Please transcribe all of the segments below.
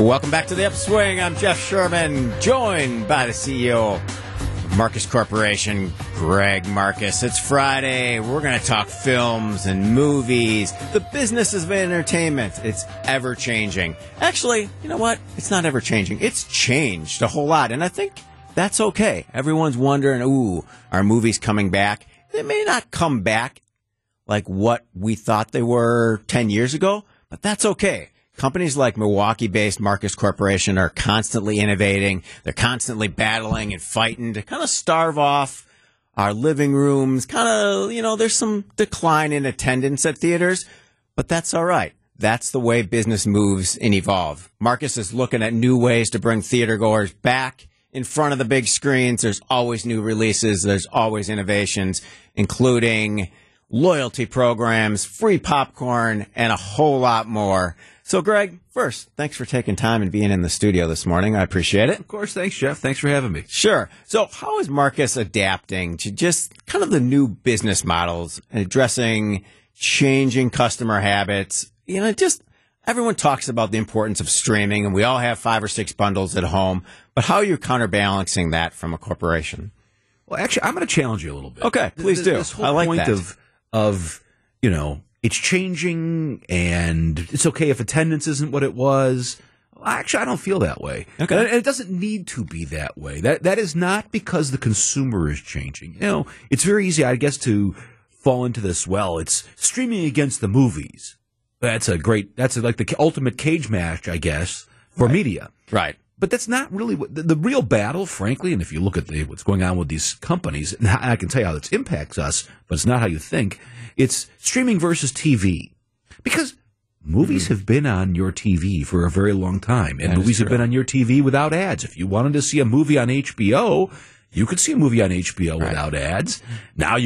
Welcome back to the Upswing. I'm Jeff Sherman, joined by the CEO of Marcus Corporation, Greg Marcus. It's Friday. We're going to talk films and movies, the business of entertainment. It's ever-changing. Actually, you know what? It's not ever-changing. It's changed a whole lot, and I think that's okay. Everyone's wondering, are movies coming back? They may not come back like what we thought they were 10 years ago, but that's okay. Companies like Milwaukee-based Marcus Corporation are constantly innovating. They're constantly battling and fighting to kind of starve off our living rooms. There's some decline in attendance at theaters, but that's all right. That's the way business moves and evolve. Marcus is looking at new ways to bring theatergoers back in front of the big screens. There's always new releases. There's always innovations, including loyalty programs, free popcorn, and a whole lot more. So, Greg, first, thanks for taking time and being in the studio this morning. I appreciate it. Of course. Thanks, Jeff. Thanks for having me. Sure. So how is Marcus adapting to just kind of the new business models and addressing changing customer habits? Everyone talks about the importance of streaming, and we all have 5 or 6 bundles at home. But how are you counterbalancing that from a corporation? Well, actually, I'm going to challenge you a little bit. Okay, please do. This whole I like point that. of it's changing, and it's okay if attendance isn't what it was. Actually, I don't feel that way. Okay. And it doesn't need to be that way. That is not because the consumer is changing. It's very easy, I guess, to fall into this. Well, it's streaming against the movies. That's like the ultimate cage match, I guess, for media. Right. But that's not really the real battle, frankly. And if you look at what's going on with these companies, and I can tell you how this impacts us, but it's not how you think. It's streaming versus TV. Because movies have been on your TV for a very long time, and movies have been on your TV without ads. If you wanted to see a movie on HBO, you could see a movie on HBO without ads. Now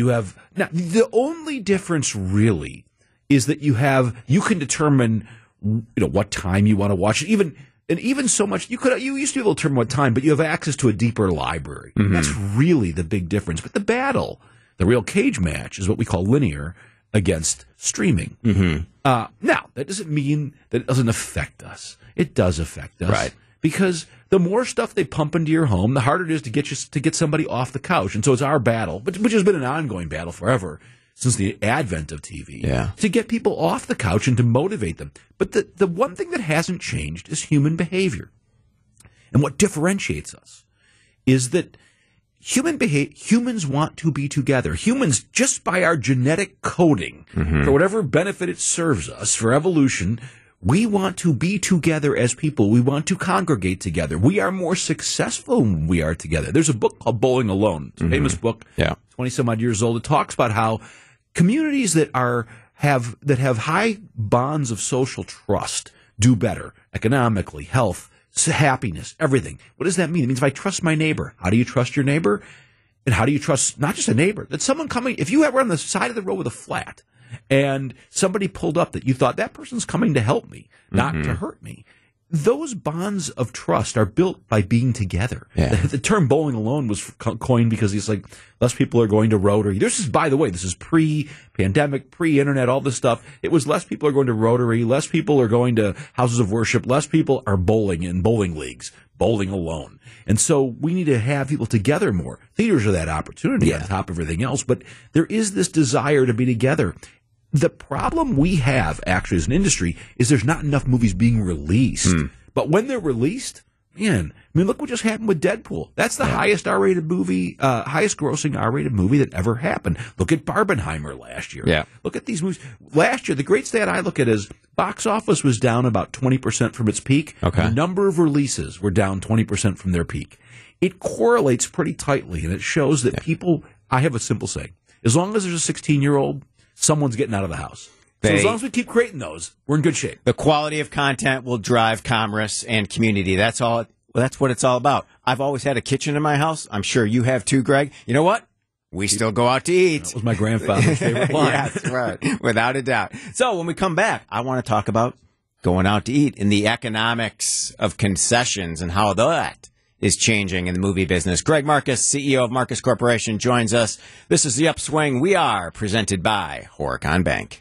the only difference really is that you can determine what time you want to watch it. Even so much, you used to be able to determine what time, but you have access to a deeper library. Mm-hmm. That's really the big difference. But the real cage match is what we call linear against streaming. Mm-hmm. Now, that doesn't mean that it doesn't affect us. It does affect us. Right. Because the more stuff they pump into your home, the harder it is to get somebody off the couch. And so it's our battle, which has been an ongoing battle forever, since the advent of TV, to get people off the couch and to motivate them. But the one thing that hasn't changed is human behavior. And what differentiates us is that humans want to be together. Humans, just by our genetic coding, for whatever benefit it serves us, for evolution, we want to be together as people. We want to congregate together. We are more successful when we are together. There's a book called Bowling Alone. It's a famous book, 20-some-odd years old. It talks about how communities that have high bonds of social trust do better economically, health, happiness, everything. What does that mean? It means if I trust my neighbor, how do you trust your neighbor? And how do you trust not just a neighbor, that someone coming, if you were on the side of the road with a flat and somebody pulled up that you thought that person's coming to help me, not to hurt me. Those bonds of trust are built by being together. Yeah. The term bowling alone was coined because it's like less people are going to Rotary. This is pre-pandemic, pre-internet, all this stuff. It was less people are going to Rotary, less people are going to houses of worship, less people are bowling in bowling leagues, bowling alone. And so we need to have people together more. Theaters are that opportunity on top of everything else, but there is this desire to be together. The problem we have, actually, as an industry, is there's not enough movies being released. But when they're released, look what just happened with Deadpool. That's the highest R-rated movie, highest grossing R-rated movie that ever happened. Look at Barbenheimer last year. Yeah. Look at these movies. Last year, the great stat I look at is box office was down about 20% from its peak. Okay. The number of releases were down 20% from their peak. It correlates pretty tightly, and it shows that people, I have a simple saying, as long as there's a 16-year-old, someone's getting out of the house. So as long as we keep creating those, we're in good shape. The quality of content will drive commerce and community. That's all. That's what it's all about. I've always had a kitchen in my house. I'm sure you have too, Greg. You know what? We still go out to eat. That was my grandfather's favorite line. Yes, right. Without a doubt. So when we come back, I want to talk about going out to eat and the economics of concessions and how that is changing in the movie business. Greg Marcus, CEO of Marcus Corporation, joins us. This is The Upswing. We are presented by Horicon Bank.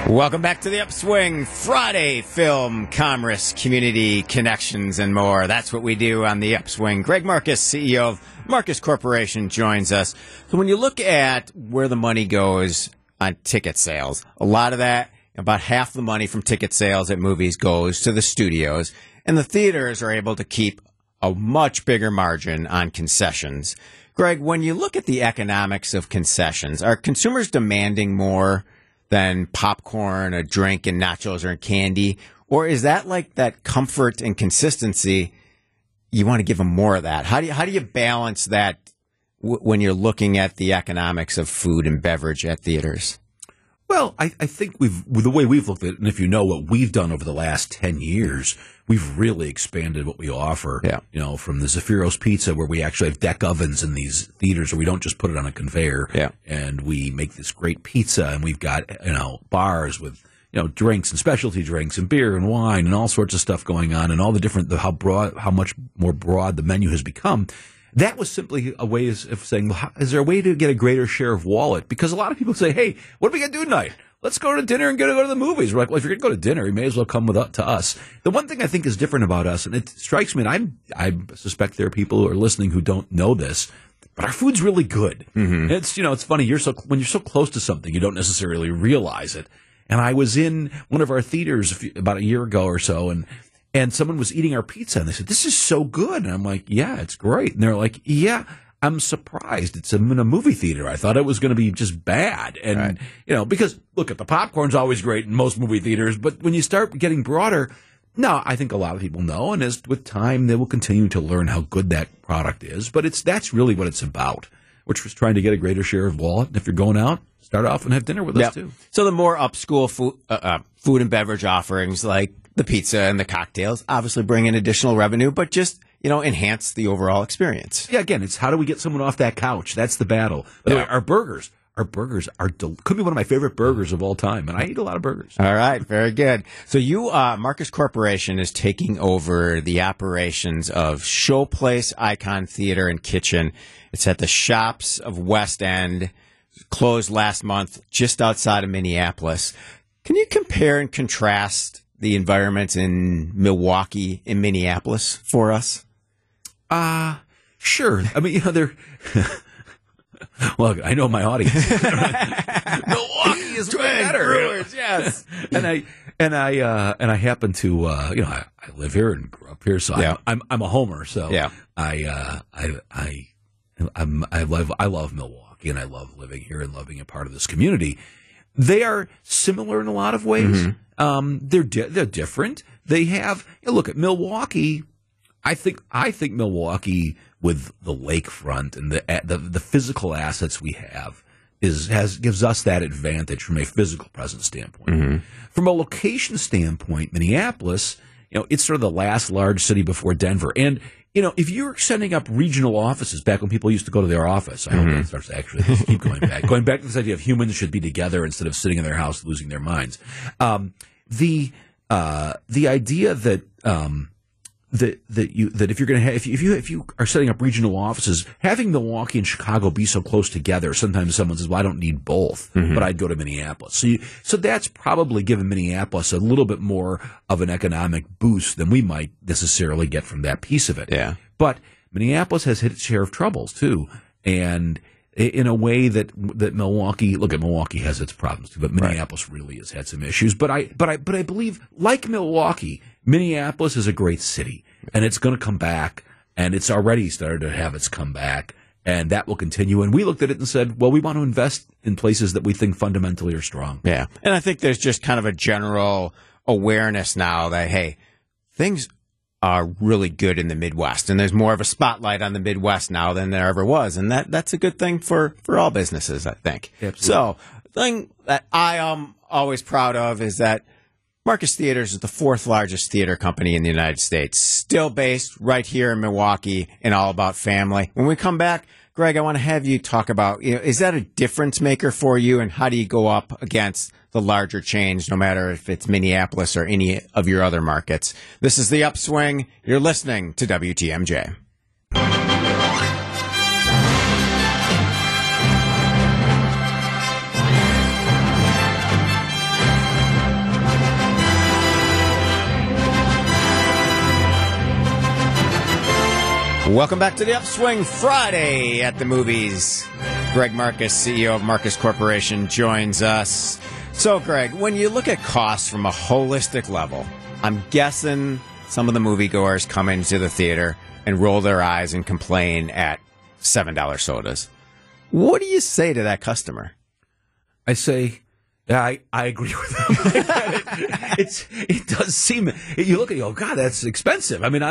Welcome back to the Upswing, Friday film, commerce, community connections, and more. That's what we do on the Upswing. Greg Marcus, CEO of Marcus Corporation, joins us. So when you look at where the money goes on ticket sales, a lot of that, about half the money from ticket sales at movies goes to the studios, and the theaters are able to keep a much bigger margin on concessions. Greg, when you look at the economics of concessions, are consumers demanding more than popcorn, a drink, and nachos or candy? Or is that like that comfort and consistency? You want to give them more of that. How do you balance that when you're looking at the economics of food and beverage at theaters? Well, I think the way we've looked at it, and if you know what we've done over the last 10 years, we've really expanded what we offer. Yeah. You know, from the Zaffiro's Pizza, where we actually have deck ovens in these theaters, where we don't just put it on a conveyor. Yeah. And we make this great pizza, and we've got, bars with, drinks and specialty drinks and beer and wine and all sorts of stuff going on, and all the different, how much more broad the menu has become. That was simply a way of saying, well, is there a way to get a greater share of wallet? Because a lot of people say, hey, what are we going to do tonight? Let's go to dinner and go to the movies. We're like, well, if you're going to go to dinner, you may as well come to us. The one thing I think is different about us, and it strikes me, and I suspect there are people who are listening who don't know this, but our food's really good. Mm-hmm. It's funny. When you're so close to something, you don't necessarily realize it. And I was in one of our theaters about a year ago or so, and someone was eating our pizza, and they said, this is so good. And I'm like, yeah, it's great. And they're like, yeah, I'm surprised. It's in a movie theater. I thought it was going to be just bad. And, because, look, the popcorn's always great in most movie theaters, but when you start getting broader, no, I think a lot of people know, and with time, they will continue to learn how good that product is. But that's really what it's about, which was trying to get a greater share of wallet. And if you're going out, start off and have dinner with us, too. So the more upschool food and beverage offerings, like the pizza and the cocktails, obviously bring in additional revenue, but just, enhance the overall experience. Yeah, again, it's how do we get someone off that couch? That's the battle. By the way, our burgers could be one of my favorite burgers of all time, and I eat a lot of burgers. All right, very good. So Marcus Corporation is taking over the operations of Showplace Icon Theater and Kitchen. It's at the Shops of West End, closed last month, just outside of Minneapolis. Can you compare and contrast the environments in Milwaukee and Minneapolis for us? Sure. I mean, they're well, I know my audience. Milwaukee is way better. Brewers, yes. and I happen to I live here and grew up here, so I'm a homer. So I love Milwaukee, and I love living here and loving a part of this community. They are similar in a lot of ways. Mm-hmm. They're different. They have look at Milwaukee. I think Milwaukee, with the lakefront and the physical assets we have, gives us that advantage from a physical presence standpoint. Mm-hmm. From a location standpoint, Minneapolis, it's sort of the last large city before Denver, and if you're setting up regional offices back when people used to go to their office, I hope that starts to actually keep going back to this idea of humans should be together instead of sitting in their house losing their minds. The idea that if you're going to have, if you are setting up regional offices, having Milwaukee and Chicago be so close together, sometimes someone says, well, I don't need both, but I'd go to Minneapolis. So that's probably given Minneapolis a little bit more of an economic boost than we might necessarily get from that piece of it. Yeah. But Minneapolis has hit its share of troubles too, and in a way that Milwaukee has its problems too, but Minneapolis really has had some issues. But I believe, like Milwaukee, Minneapolis is a great city, and it's going to come back, and it's already started to have its comeback, and that will continue. And we looked at it and said, well, we want to invest in places that we think fundamentally are strong. Yeah, and I think there's just kind of a general awareness now that, hey, things are really good in the Midwest, and there's more of a spotlight on the Midwest now than there ever was, and that's a good thing for all businesses, I think. Absolutely. So the thing that I am always proud of is that Marcus Theaters is the fourth largest theater company in the United States, still based right here in Milwaukee and all about family. When we come back, Greg, I want to have you talk about, is that a difference maker for you, and how do you go up against the larger chains, no matter if it's Minneapolis or any of your other markets? This is The Upswing. You're listening to WTMJ. Welcome back to the Upswing Friday at the movies. Greg Marcus, CEO of Marcus Corporation, joins us. So, Greg, when you look at costs from a holistic level, I'm guessing some of the moviegoers come into the theater and roll their eyes and complain at $7 sodas. What do you say to that customer? I say, yeah, I agree with them. It does seem, you look at it, oh God, that's expensive. I mean,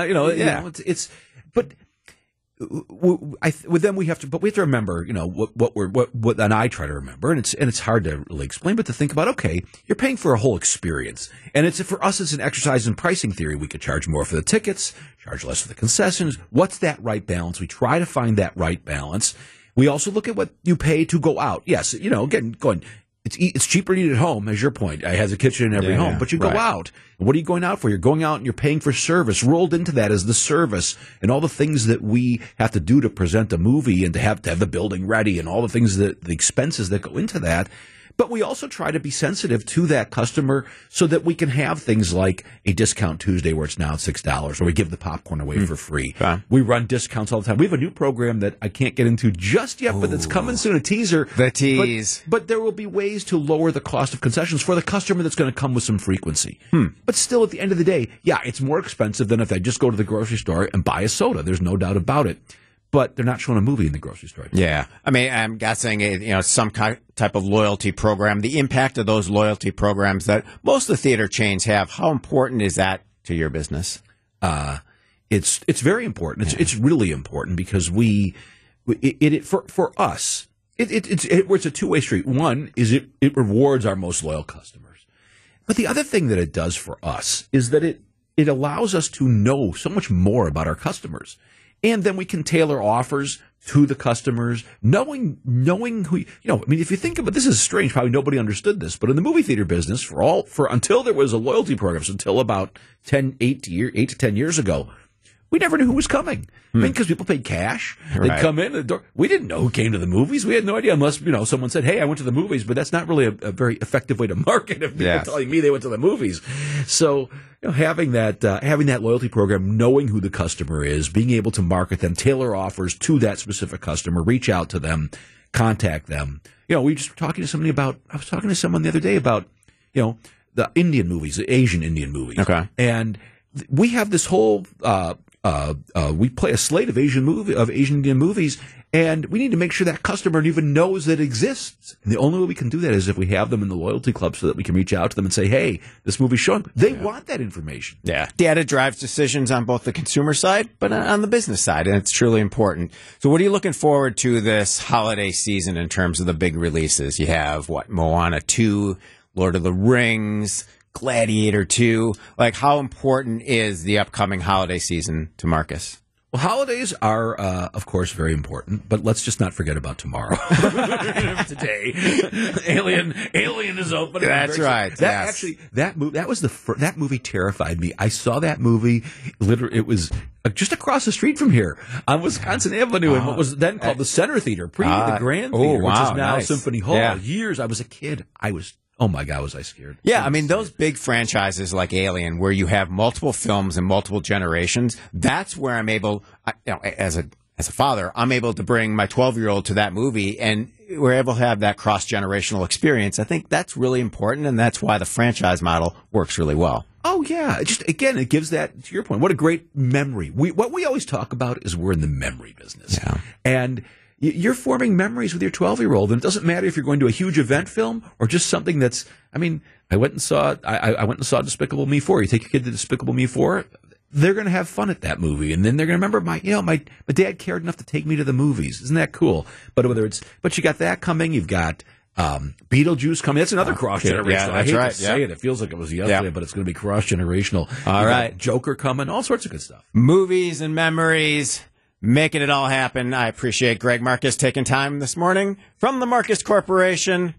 but with them we have to remember, what and I try to remember, and it's hard to really explain, but to think about, okay, you're paying for a whole experience, and for us it's an exercise in pricing theory. We could charge more for the tickets, charge less for the concessions. What's that right balance? We try to find that right balance. We also look at what you pay to go out. Yes, again, going. It's cheaper to eat at home, as your point. It has a kitchen in every home, but you go out. What are you going out for? You're going out and you're paying for service. Rolled into that is the service and all the things that we have to do to present a movie and to have the building ready and all the things the expenses that go into that. But we also try to be sensitive to that customer so that we can have things like a discount Tuesday where it's now $6, or we give the popcorn away for free. Okay. We run discounts all the time. We have a new program that I can't get into just yet, but it's coming soon, a teaser. The tease. But there will be ways to lower the cost of concessions for the customer that's going to come with some frequency. But still, at the end of the day, yeah, it's more expensive than if I just go to the grocery store and buy a soda. There's no doubt about it. But they're not showing a movie in the grocery store. Yeah. I mean, I'm guessing, some type of loyalty program, the impact of those loyalty programs that most of the theater chains have, how important is that to your business? It's very important. It's really important because for us, it's a two-way street. One is it rewards our most loyal customers. But the other thing that it does for us is that it allows us to know so much more about our customers. And then we can tailor offers to the customers, knowing who, if you think about this is strange, probably nobody understood this, but in the movie theater business, until there was a loyalty program, so until about 8 to 10 years ago, we never knew who was coming. I mean, because people paid cash. They'd come in the door. We didn't know who came to the movies. We had no idea unless, someone said, hey, I went to the movies, but that's not really a very effective way to market if people telling me they went to the movies. So, having that loyalty program, knowing who the customer is, being able to market them, tailor offers to that specific customer, reach out to them, contact them. We were just talking to I was talking to someone the other day about, the Indian movies, the Asian Indian movies. Okay. And we have this whole, we play a slate of Asian Indian movies, and we need to make sure that customer even knows that it exists. And the only way we can do that is if we have them in the loyalty club so that we can reach out to them and say, hey, this movie's showing. They want that information. Yeah. Data drives decisions on both the consumer side, but on the business side, and it's truly important. So what are you looking forward to this holiday season in terms of the big releases? You have, Moana 2, Lord of the Rings, Gladiator 2. How important is the upcoming holiday season to Marcus? Well, holidays are, of course, very important, but let's just not forget about tomorrow. Today, Alien is open. That's right. That movie terrified me. I saw that movie. Literally, it was just across the street from here on Wisconsin Avenue, in what was then called the Center Theater, the Grand Theater, which is now Symphony Hall. Yeah. I was a kid. Oh my God, was I scared? Yeah, I mean, those big franchises like Alien, where you have multiple films and multiple generations, that's where I'm able, as a father, I'm able to bring my 12-year-old to that movie, and we're able to have that cross-generational experience. I think that's really important, and that's why the franchise model works really well. Oh, yeah. Again, it gives that, to your point, what a great memory. What we always talk about is we're in the memory business. Yeah. And you're forming memories with your 12-year-old, and it doesn't matter if you're going to a huge event film or just something that's. I mean, I went and saw Despicable Me 4. You take your kid to Despicable Me 4, they're going to have fun at that movie, and then they're going to remember my dad cared enough to take me to the movies. Isn't that cool? But you got that coming. You've got Beetlejuice coming. That's another cross-generational. Yeah, I hate to say it. It feels like it was yesterday, but it's going to be cross-generational. All right. Joker coming. All sorts of good stuff. Movies and memories. Making it all happen. I appreciate Greg Marcus taking time this morning from the Marcus Corporation.